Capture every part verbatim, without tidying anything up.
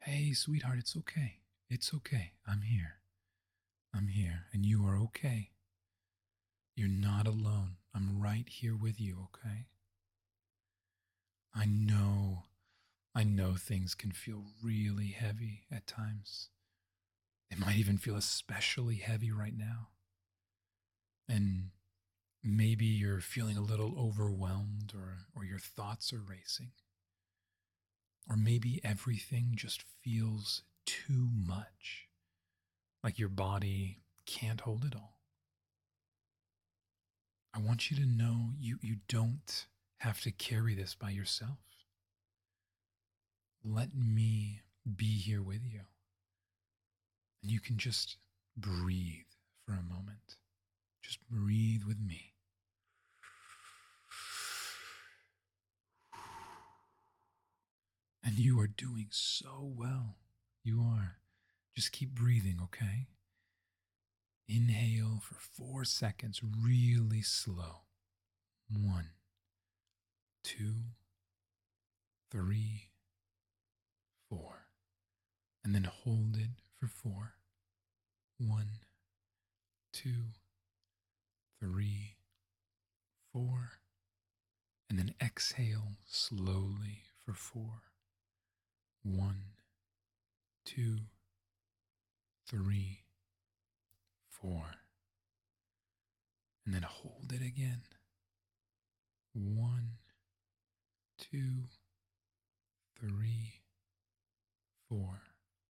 Hey, sweetheart, it's okay. It's okay. I'm here. I'm here, and you are okay. You're not alone. I'm right here with you, okay? I know, I know things can feel really heavy at times. They might even feel especially heavy right now. And maybe you're feeling a little overwhelmed or, or your thoughts are racing. Or maybe everything just feels too much, like your body can't hold it all. I want you to know you, you don't have to carry this by yourself. Let me be here with you. And you can just breathe for a moment. Just breathe with me. And you are doing so well. You are. Just keep breathing, okay? Inhale for four seconds, really slow. One, two, three, four. And then hold it for four. One, two, three, four. And then exhale slowly for four. One, two, three, four. And then hold it again. One, two, three, four.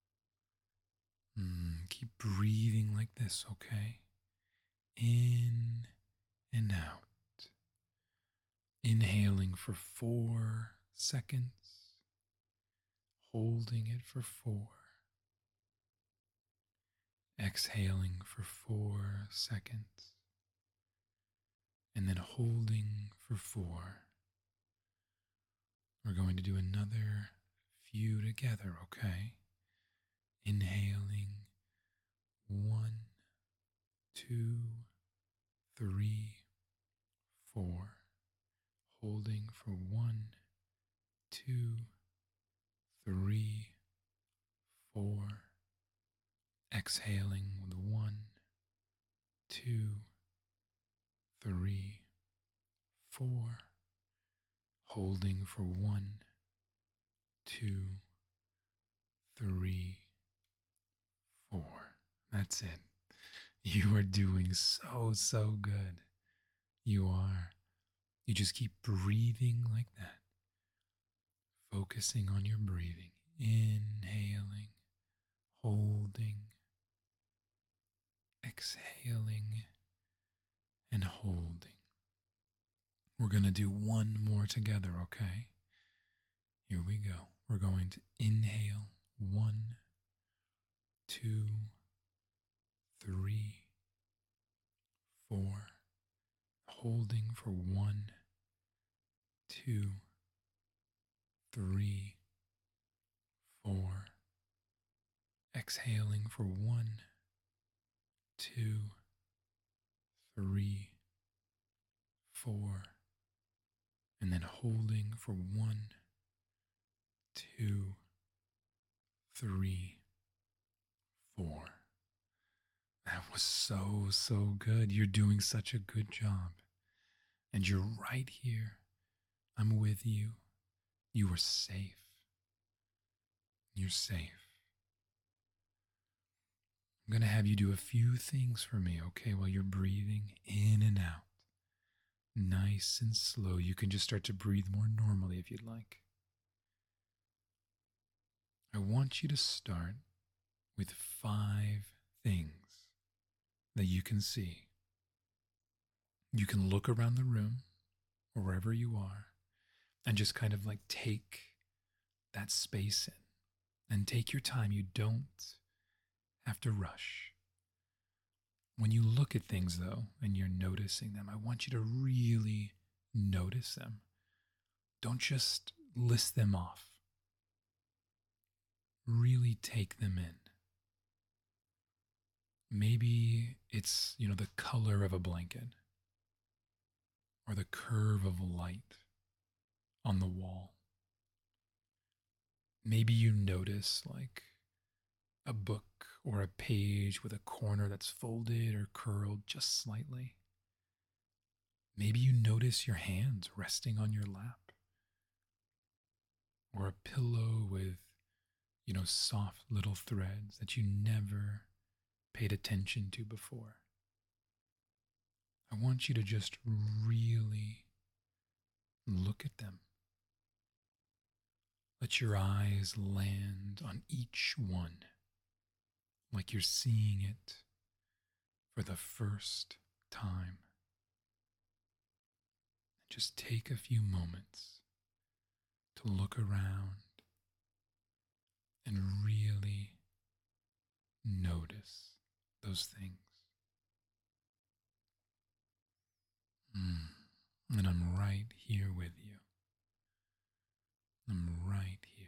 Mm, keep breathing like this, okay? In and out. Inhaling for four seconds. Holding it for four. Exhaling for four seconds. And then holding for four. We're going to do another few together, okay? Inhaling one, two, three, four. Holding for one, two, three, four. Exhaling with one, two, three, four. Holding for one, two, three, four. That's it. You are doing so, so good. You are. You just keep breathing like that. Focusing on your breathing. Inhaling, holding, exhaling, and holding. We're going to do one more together, okay? Here we go. We're going to inhale one, two, three, four. Holding for one, two, three, four. Exhaling for one, two, three, four. And then holding for one, two, three, four. That was so, so good. You're doing such a good job. And you're right here. I'm with you. You are safe. You're safe. I'm going to have you do a few things for me, okay, while you're breathing in and out. Nice and slow. You can just start to breathe more normally if you'd like. I want you to start with five things that you can see. You can look around the room or wherever you are and just kind of like take that space in and take your time. You don't have to rush. When you look at things, though, and you're noticing them, I want you to really notice them. Don't just list them off. Really take them in. Maybe it's, you know, the color of a blanket or the curve of light on the wall. Maybe you notice like a book or a page with a corner that's folded or curled just slightly. Maybe you notice your hands resting on your lap or a pillow with, you know, soft little threads that you never paid attention to before. I want you to just really look at them. Let your eyes land on each one like you're seeing it for the first time. Just take a few moments to look around and really notice those things. Mm. And I'm right here with you. I'm right here.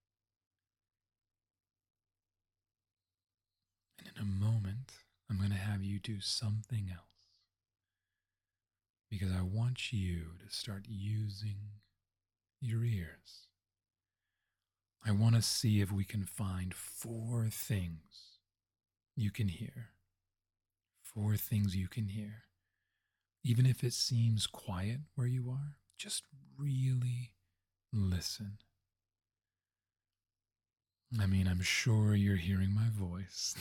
And in a moment, I'm going to have you do something else. Because I want you to start using your ears. I want to see if we can find four things you can hear. Four things you can hear. Even if it seems quiet where you are, just really listen. I mean, I'm sure you're hearing my voice.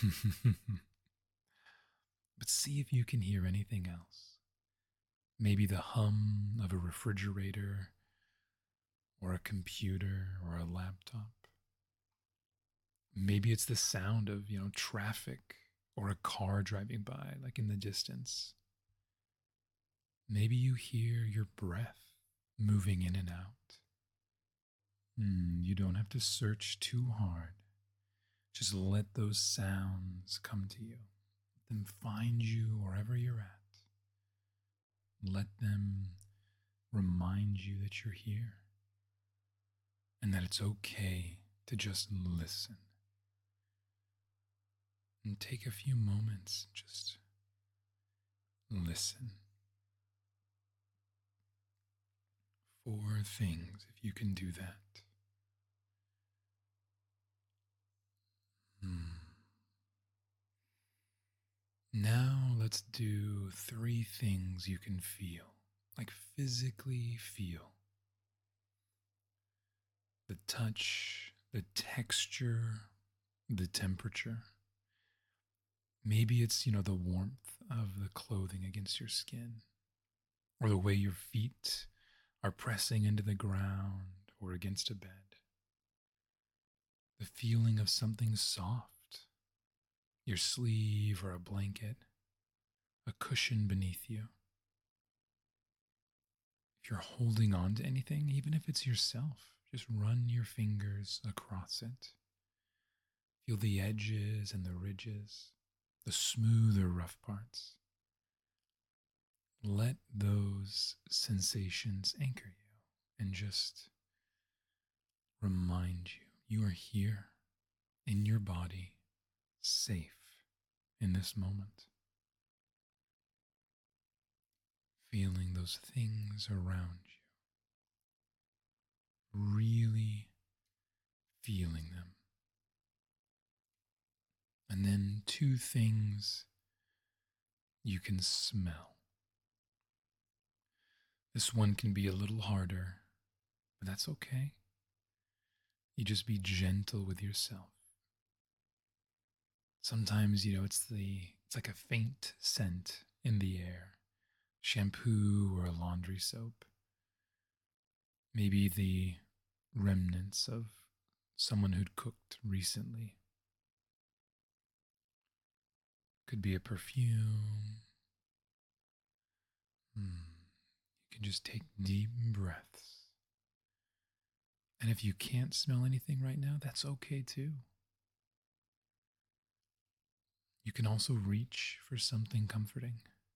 But see if you can hear anything else. Maybe the hum of a refrigerator, or a computer, or a laptop. Maybe it's the sound of, you know, traffic or a car driving by, like in the distance. Maybe you hear your breath moving in and out. Hmm, you don't have to search too hard. Just let those sounds come to you. Let them find you wherever you're at. Let them remind you that you're here and that it's okay to just listen. And take a few moments, just listen. Four things, if you can do that. Hmm. Now let's do three things you can feel, like physically feel. The touch, the texture, the temperature. Maybe it's, you know, the warmth of the clothing against your skin, or the way your feet are pressing into the ground or against a bed. The feeling of something soft, your sleeve or a blanket, a cushion beneath you. If you're holding on to anything, even if it's yourself, just run your fingers across it. Feel the edges and the ridges, the smooth or rough parts. Let those sensations anchor you and just remind you you are here in your body, safe in this moment. Feeling those things around you, really feeling them. And then two things you can smell. This one can be a little harder, but that's okay. You just be gentle with yourself. Sometimes, you know, it's the it's like a faint scent in the air. Shampoo or a laundry soap. Maybe the remnants of someone who'd cooked recently. Could be a perfume. Hmm. You can just take deep breaths. And if you can't smell anything right now, that's okay too. You can also reach for something comforting,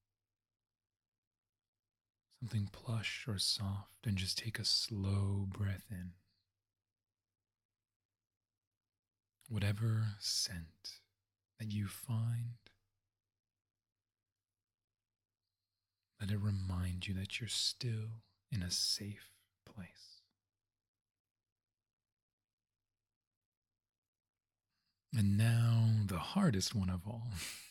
something plush or soft, and just take a slow breath in. Whatever scent that you find, let it remind you that you're still in a safe place. And now the hardest one of all.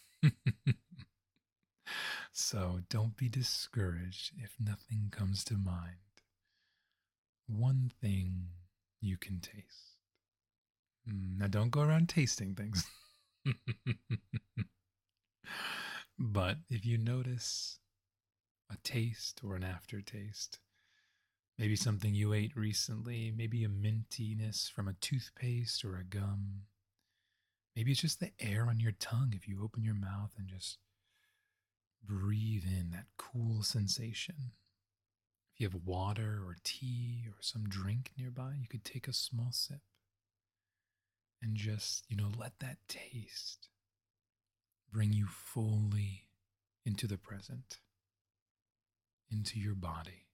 So don't be discouraged if nothing comes to mind. One thing you can taste. Mm, Now don't go around tasting things. But if you notice a taste or an aftertaste, maybe something you ate recently, maybe a mintiness from a toothpaste or a gum, maybe it's just the air on your tongue if you open your mouth and just breathe in that cool sensation. If you have water or tea or some drink nearby, you could take a small sip and just, you know, let that taste bring you fully into the present, into your body.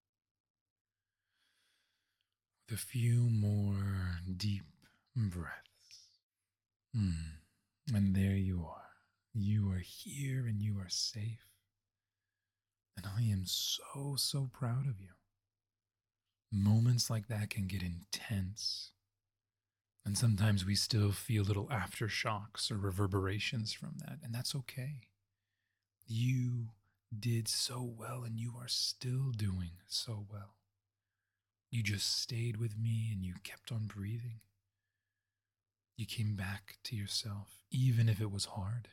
With a few more deep breaths. Mm. And there you are. You are here and you are safe. And I am so, so proud of you. Moments like that can get intense. And sometimes we still feel little aftershocks or reverberations from that. And that's okay. You did so well and you are still doing so well. You just stayed with me and you kept on breathing. You came back to yourself, even if it was hard.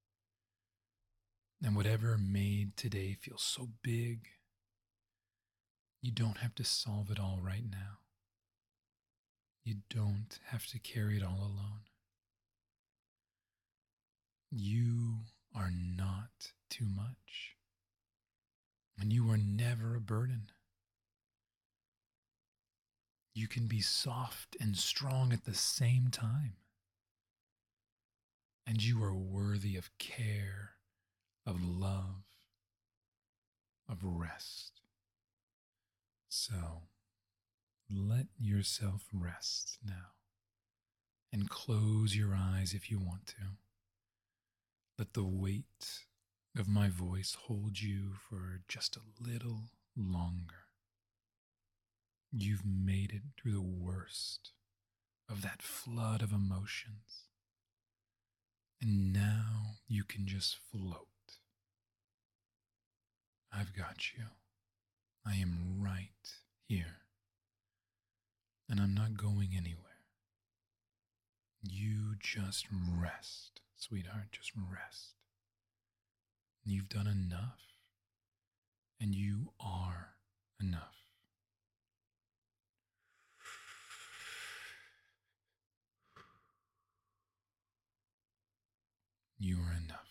And whatever made today feel so big, you don't have to solve it all right now. You don't have to carry it all alone. You are not too much. And you are never a burden. You can be soft and strong at the same time. And you are worthy of care, of love, of rest. So let yourself rest now and close your eyes if you want to. Let the weight of my voice hold you for just a little longer. You've made it through the worst of that flood of emotions. And now you can just float. I've got you. I am right here. And I'm not going anywhere. You just rest, sweetheart, just rest. You've done enough. And you are enough. You are enough.